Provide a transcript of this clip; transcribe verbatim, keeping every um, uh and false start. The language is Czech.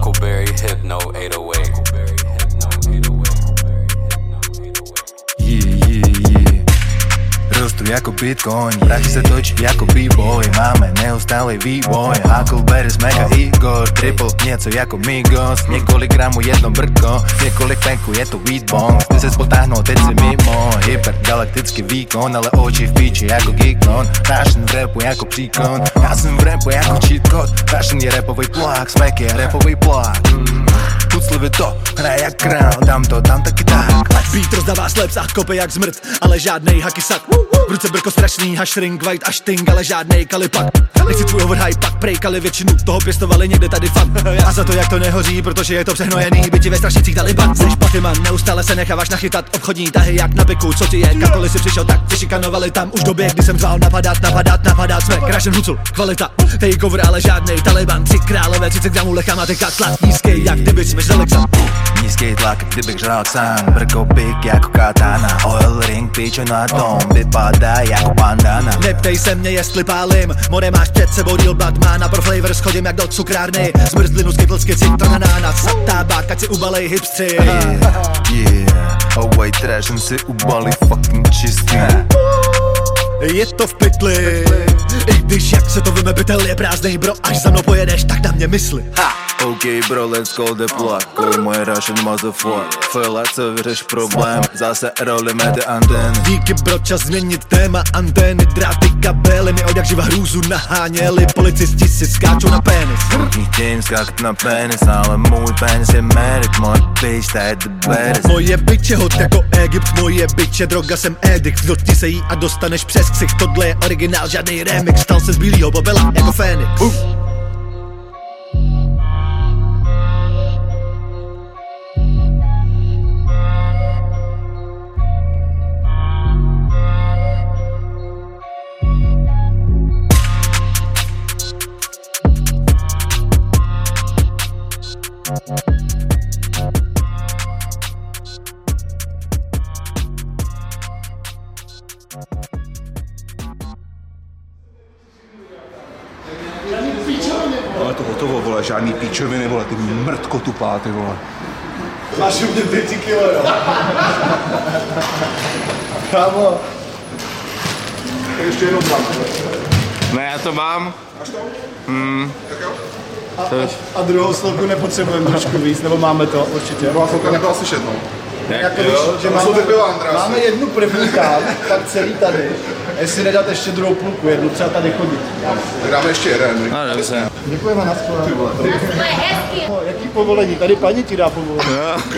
Huckleberry Hypno eight oh eight. Yeah, yeah, yeah. Rostu jako Bitcoin, prachy se točí jako B-boy. Máme neustálej vývoj, Huckleberry, Mega Igor, Triple, něco jako Migos. Několik gramů, jedno brko, několik penků, je to weed bomb. Ty se spotáhnul, teď si mimo, hypergalaktický výkon, ale oči v píči jako Geekon. Russian v rapu jako příkon, já jsem v rapu jako cheat code. Russian je rapovej plák, Smack je rapovej plák. mm. Tuclivě to, hraje jak král, dám to, dám taky tak. Beat rozdává slepsách, kope jak zmrt, ale žádnej hacky sak. V ruce brko strašný, hash ring, white a šting, ale žádnej kalipak. Nechci tvůj overhype, pak prejkali většinu toho pěstovali někde tady fan. A za to jak to nehoří, protože je to přehnojený, by ti ve strašnicích dali ban. Seš patiman, neustále se necháváš nachytat, obchodní tahy jak na piku, co ti je, kapoli si přišel tak, tě šikanovali tam už v době, kdy jsem řval napadat, napadat, napadat, jsme Russian Hucul, kvalita, takeover, ale žádnej Taliban, tři králové, třicet gramů lehká matika, tlak nízkej, jak kdyby jsme žrali ksam. Nízký tlak, kdybych žral sám, brko pik jako katana, oil ring, píčo na tom, vypadá jako bandana. Neptej se mě, jestli pálím, more máš před sebou real Batmana, pro flavor schodím jak do cukrárny, zmrzlinu, skitlsky, citron, ananas, tabák, ať si ubalej hipstři. Yeah, yeah, oh wait, trashen si ubali fucking čistý. Je to v pytli, i když jak se to vyme, pytel je prázdnej, bro, až za mnou pojedeš, tak na mě mysli. Ha! OK bro, let's call the plug, koj moje Russian motherfucker. Fela, co vyřeš problém, zase rolíme ty antény. Díky bro, čas změnit téma, antény, dráty, kabely, mi od jak živa hrůzu naháněli, policisti si skáčou na pénis. Chtějím skákat na pénis, ale můj pénis je merit, moje bitch, ta je the baddest. Moje bitch je hot jako Egypt, moje bitch je droga, jsem addict, dotkni se jí a dostaneš přes ksich, tohle je originál, žádnej remix, stal se z bílýho bobela jako Fénix. Uh. Ale to hotovo, vole, žádný píčoviny, vole, ty mrtko tupá, ty vole. Máš u mě pěti kilo, jo? Kámo. Ještě jednou dám. Ne, já to mám. Máš to? Hmm. Tak jo. A, a, a druhou sloku nepotřebujeme trošku víc, nebo máme to určitě? Druhá sloka nebyla slyšet, no. Jako jo, víš, že to máme, jsou ty piva, András. máme jednu první tam, tak celý tady. Jestli nedat ještě druhou půlku, jednu třeba tady chodit. Tak dáme ještě jeden. No, dobře. Děkujeme na shledanou. Jaký povolení? Tady paní ti dá povolení.